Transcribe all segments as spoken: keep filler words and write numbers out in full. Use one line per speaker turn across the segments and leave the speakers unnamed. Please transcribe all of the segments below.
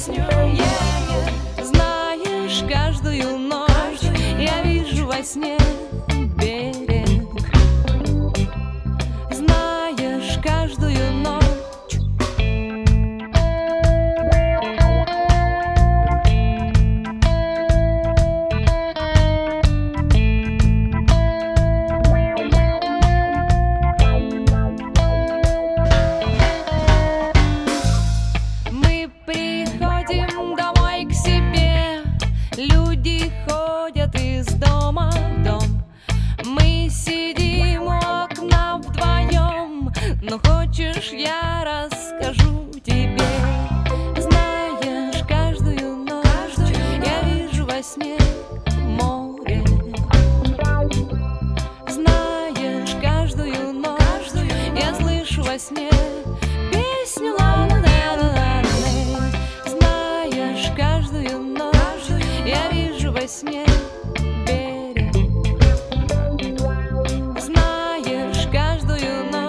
песню я.
Знаешь, каждую ночь я вижу во сне берег. Знаешь, каждую ночь мы приходим домой к себе. Люди ходят из дома в дом. Мы сидим у окна вдвоем. Но хочешь, я расскажу тебе. Знаешь, каждую ночь я вижу во сне море. Знаешь, каждую ночь я слышу во сне песню ла-ла-ла-ла-ла. Знаешь, каждую ночь я вижу во сне берег. Знаешь, каждую ночь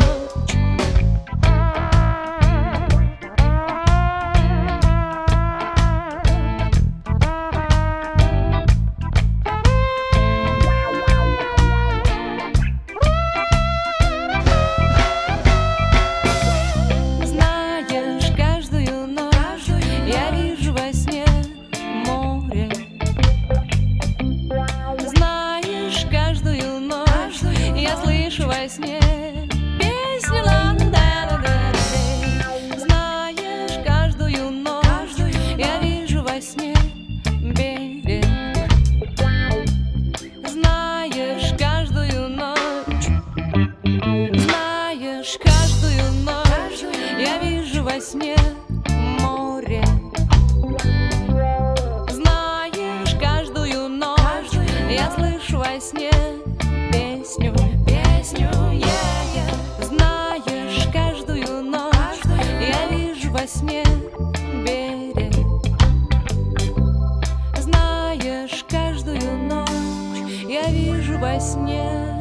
Знаешь, каждую ночь я вижу во сне море. Знаешь, каждую ночь я слышу во сне песню ла-ла-ла-ла-ла. Знаешь, каждую ночь я вижу во сне берег. Знаешь, каждую ночь Знаешь, каждую ночь я вижу во сне море. Знаешь, каждую ночь я слышу во сне песню, песню я. Знаешь, каждую ночь я вижу во сне берег. Знаешь, каждую ночь я вижу во сне